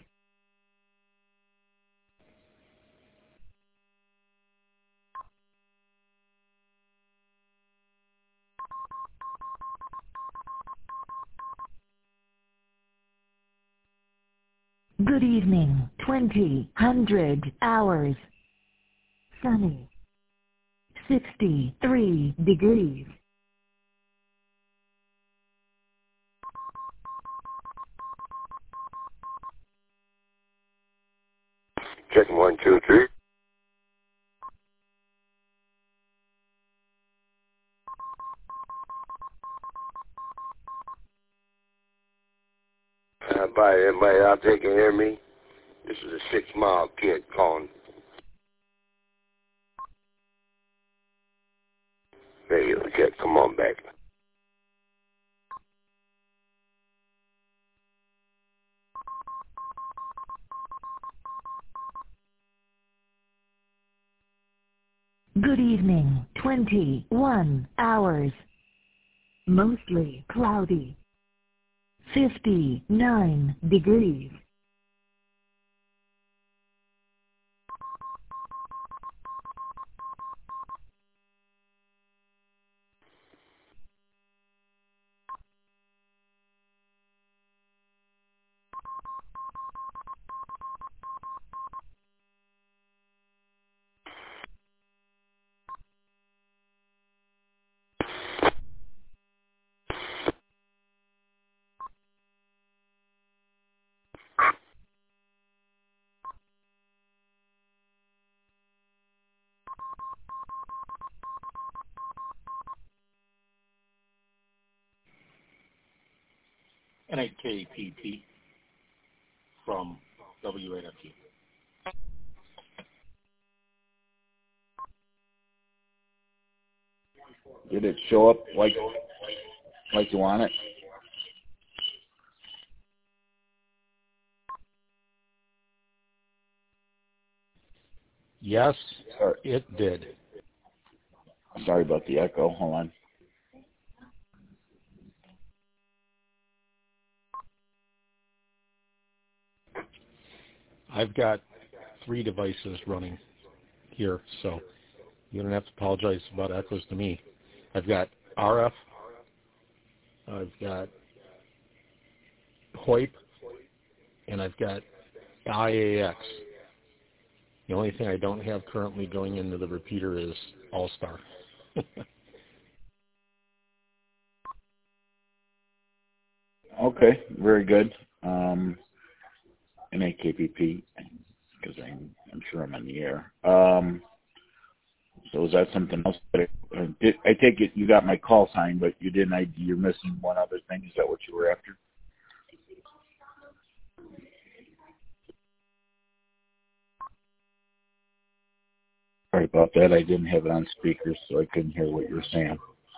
Good evening, twenty hundred hours. Sunny. sixty-three degrees. Checking one, two, three. Uh, bye, everybody out there can hear me. This is a six-mile kid calling. Radio check, come on back. Good evening, twenty-one hours. Mostly cloudy. fifty-nine degrees. N A K P P from W A F U. Did it show up like like you want it? Yes, it did. Sorry about the echo. Hold on. I've got three devices running here, so you don't have to apologize about echoes to me. I've got R F, I've got HOIP, and I've got I A X. The only thing I don't have currently going into the repeater is All-Star. Okay, very good. Um, N A K P P, because I'm, I'm sure I'm on the air. Um, so is that something else? That I, did, I take it you got my call sign, but you didn't. I, you're missing one other thing. Is that what you were after? Sorry about that. I didn't have it on speaker, so I couldn't hear what you were saying.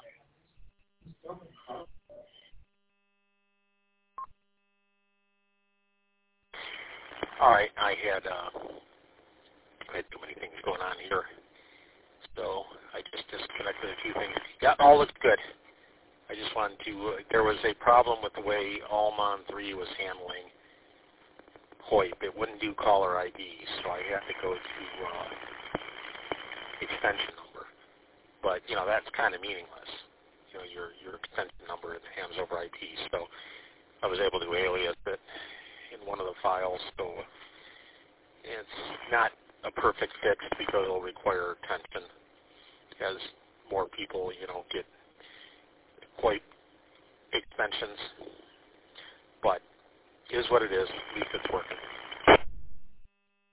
All right, I had uh, I had too many things going on here, so I just disconnected a few things. Yeah, all looks good. I just wanted to. Uh, there was a problem with the way Almon three was handling HOIP. It wouldn't do caller I D, so I had to go to uh, extension number. But you know that's kind of meaningless. You know your your extension number in Hams over I P. So I was able to alias it in one of the files, so it's not a perfect fix because it'll require attention as more people, you know, get quite extensions. But it is what it is. At least it's working.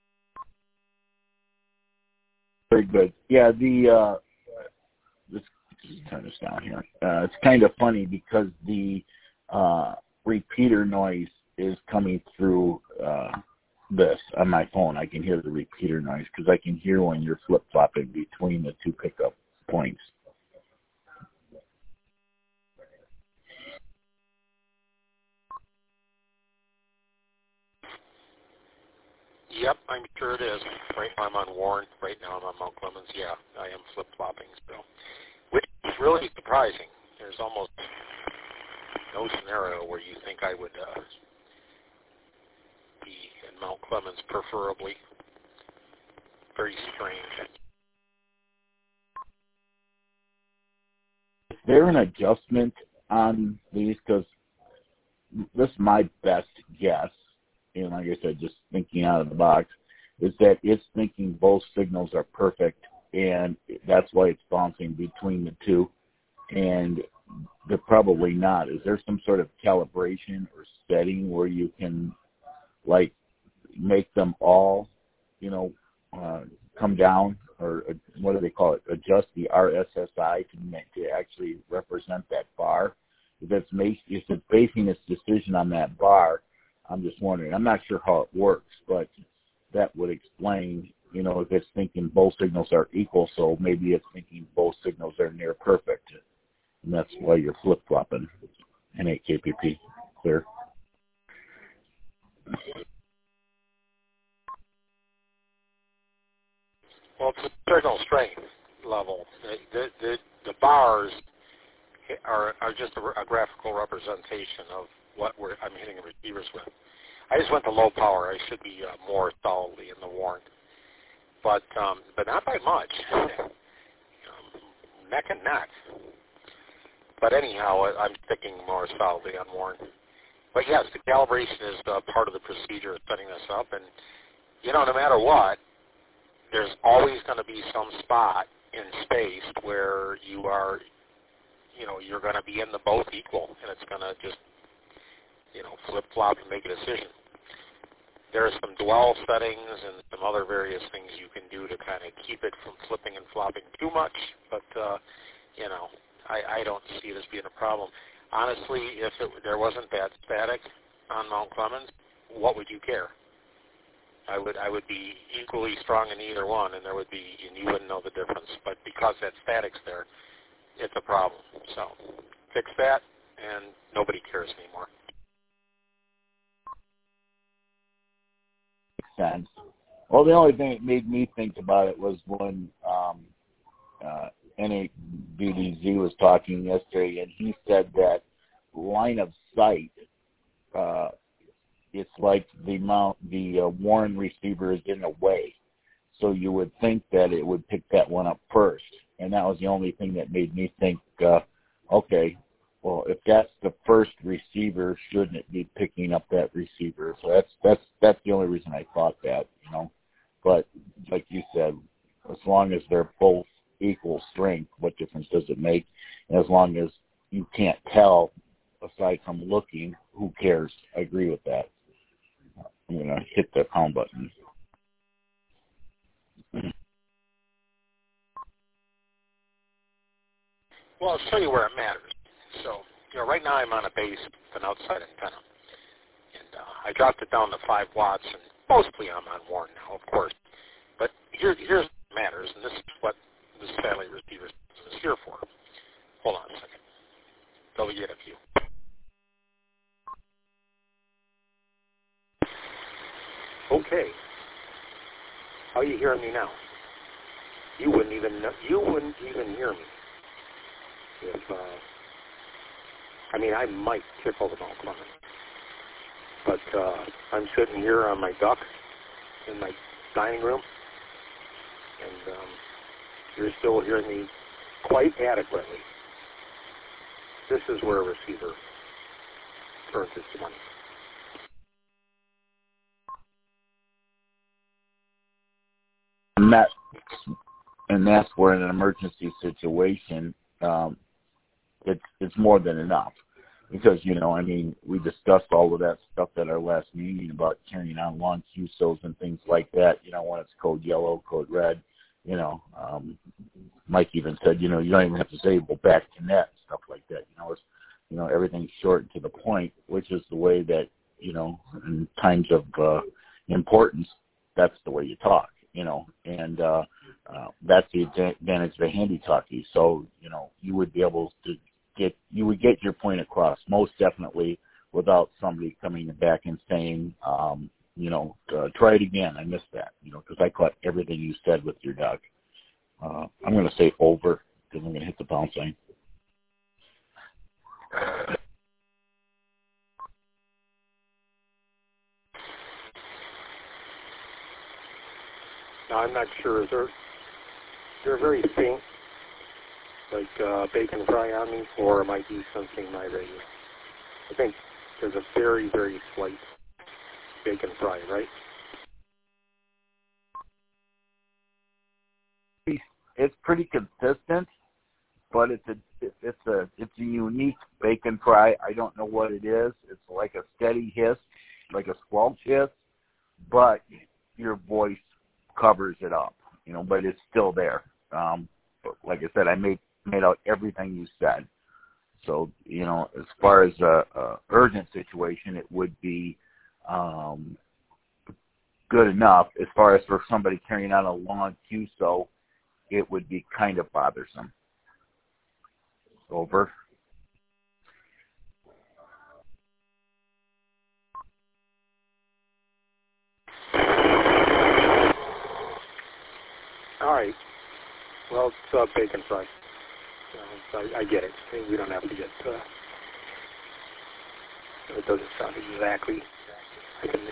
Very good. Yeah, the uh, this Just turn this down here. Uh, it's kind of funny because the uh, repeater noise is coming through uh, this on my phone. I can hear the repeater noise because I can hear when you're flip-flopping between the two pickup points. Yep, I'm sure it is. Right now I'm on Warren. Right now I'm on Mount Clemens. Yeah, I am flip-flopping still, which is really surprising. There's almost no scenario where you think I would uh, be in Mount Clemens, preferably. Very strange. Is there an adjustment on these? Because this is my best guess. And like I said, just thinking out of the box, is that it's thinking both signals are perfect, and that's why it's bouncing between the two, and they're probably not. Is there some sort of calibration or setting where you can, like, make them all, you know, uh, come down, or uh, what do they call it, adjust the R S S I to, make, to actually represent that bar? If it's, make, if it's basing its decision on that bar, I'm just wondering. I'm not sure how it works, but that would explain, you know, if it's thinking both signals are equal, so maybe it's thinking both signals are near perfect, and that's why you're flip-flopping. N eight K P P, clear. Well, it's a signal strength level. The, the, the, the bars are, are just a, a graphical representation of what we're, I'm hitting the receivers with. I just went to low power. I should be uh, more solidly in the Warren, but um, but not by much. um, neck and neck. But anyhow, I'm sticking more solidly on Warren. But yes, the calibration is uh, part of the procedure of setting this up, and you know, no matter what, there's always going to be some spot in space where you are, you know, you're going to be in the both equal, and it's going to just, you know, flip-flop and make a decision. There are some dwell settings and some other various things you can do to kind of keep it from flipping and flopping too much, but, uh, you know, I, I don't see it as being a problem. Honestly, if it, there wasn't that static on Mount Clemens, what would you care? I would I would be equally strong in either one, and there would be, and you wouldn't know the difference. But because that static's there, it's a problem. So fix that, and nobody cares anymore. Sense. Well, the only thing that made me think about it was when um, uh, N eight B D Z was talking yesterday, and he said that line of sight, uh, it's like the mount, the uh, Warren receiver is in the way, so you would think that it would pick that one up first, and that was the only thing that made me think, uh, okay, well, if that's the first receiver, shouldn't it be picking up that receiver? So that's that's that's the only reason I thought that, you know. But like you said, as long as they're both equal strength, what difference does it make? And as long as you can't tell, aside from looking, who cares? I agree with that. I'm going to hit the pound button. Well, I'll show you where it matters. So, you know, right now I'm on a base with an outside antenna. And uh, I dropped it down to five watts, and mostly I'm on Warren now, of course. But here, here's what matters, and this is what the satellite receiver is here for. Hold on a second. They'll get a few. Okay. How are you hearing me now? You wouldn't even know, you wouldn't even hear me if uh, I mean I might tickle the Mount Clemens, but uh, I'm sitting here on my duck in my dining room, and um, you're still hearing me quite adequately. This is where a receiver earns its money. And that, and that's where in an emergency situation, um, it's it's more than enough, because you know, I mean, we discussed all of that stuff at our last meeting about carrying on long Q S Os and things like that. You know, when it's code yellow, code red, you know, um, Mike even said, you know, you don't even have to say, well, back to net, stuff like that. You know, it's, you know, everything's short and to the point, which is the way that, you know, in times of uh, importance, that's the way you talk, you know, and uh, uh, that's the advantage of a handy talkie. So, you know, you would be able to get, you would get your point across most definitely without somebody coming back and saying, um, you know, uh, try it again. I missed that, you know, because I caught everything you said with your duck. Uh, I'm going to say over because I'm going to hit the pound sign. Now, I'm not sure. Is there, they're very faint, like uh, bacon fry on me, or am I desensing my radio? I think there's a very, very slight bacon fry, right? It's pretty consistent, but it's a it's a it's a unique bacon fry. I don't know what it is. It's like a steady hiss, like a squelch hiss, but your voice covers it up, you know. But it's still there. Um, but like I said, I made made out everything you said. So, you know, as far as a, a urgent situation, it would be um, good enough. As far as for somebody carrying out a long Q S O, it would be kind of bothersome. Over. All right. Well, it's uh, bacon fry. Uh, I, I get it. We don't have to get. Uh, it doesn't sound exactly. I can.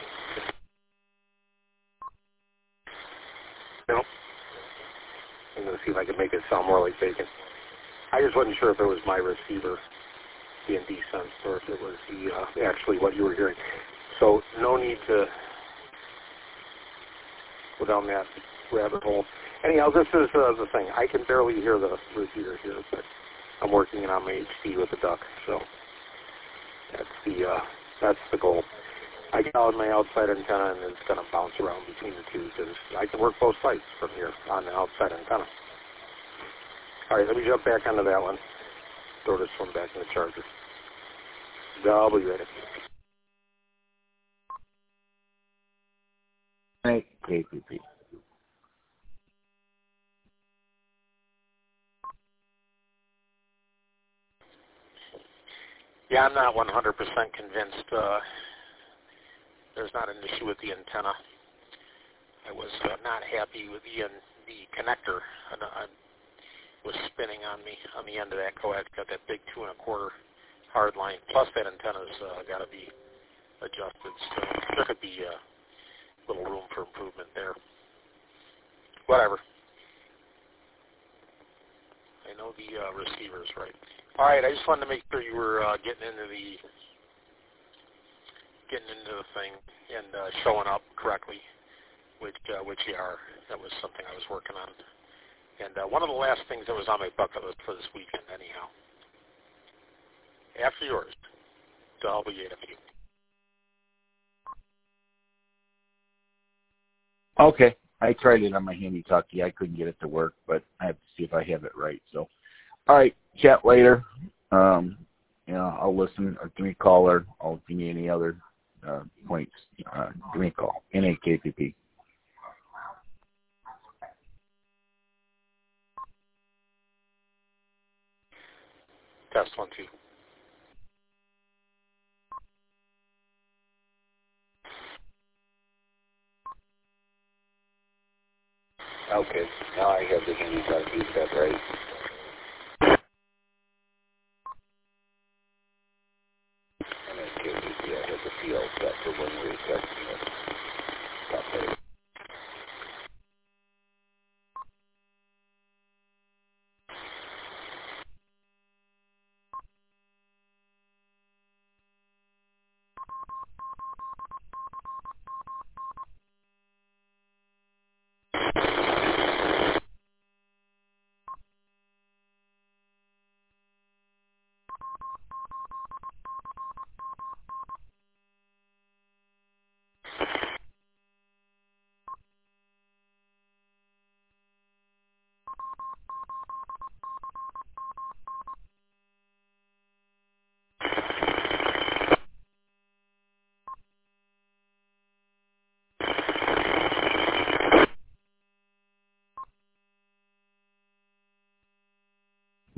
No. I'm going to see if I can make it sound more like bacon. I just wasn't sure if it was my receiver being desensed or if it was the uh, actually what you were hearing. So no need to go down that rabbit hole. Anyhow, this is uh, the thing. I can barely hear the receiver here, but I'm working it on my H D with the duck. So that's the uh, that's the goal. I get out my outside antenna and it's going to bounce around between the two because I can work both sides from here on the outside antenna. All right, let me jump back onto that one. Throw this one back in the charger. W ready. K P P. Yeah, I'm not one hundred percent convinced uh, there's not an issue with the antenna. I was uh, not happy with the uh, the connector. And, uh, was spinning on me on the end of that coax. Got that big two and a quarter hard line. Plus that antenna's uh, got to be adjusted. So there could be a little room for improvement there. Whatever. I know the uh, receiver's right. All right. I just wanted to make sure you were uh, getting into the getting into the thing and uh, showing up correctly, which uh, which you are. That was something I was working on. And uh, one of the last things that was on my bucket list for this weekend, anyhow. After yours, to obligate a few. Okay. I tried it on my handy talkie. I couldn't get it to work, but I have to see if I have it right. So, all right. Chat later. Um, you know, I'll listen or give me a call or I'll give me any other uh, points. Uh, give me a call. N A K P P. Test one, two. Okay, now I have the handy talkie set right. And then K P P, I have the P L set for when we're testing it. Top there.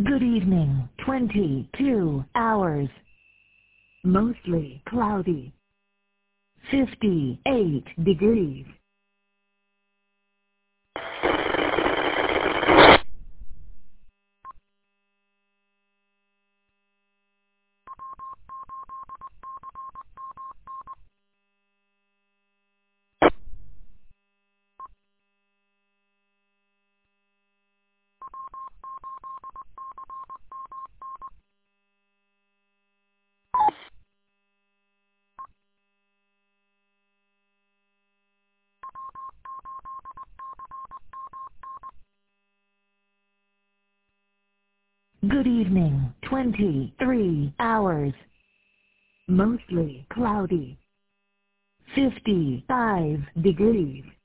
Good evening, twenty-two hours. Mostly cloudy. fifty-eight degrees. Good evening, twenty-three hours. Mostly cloudy. fifty-five degrees.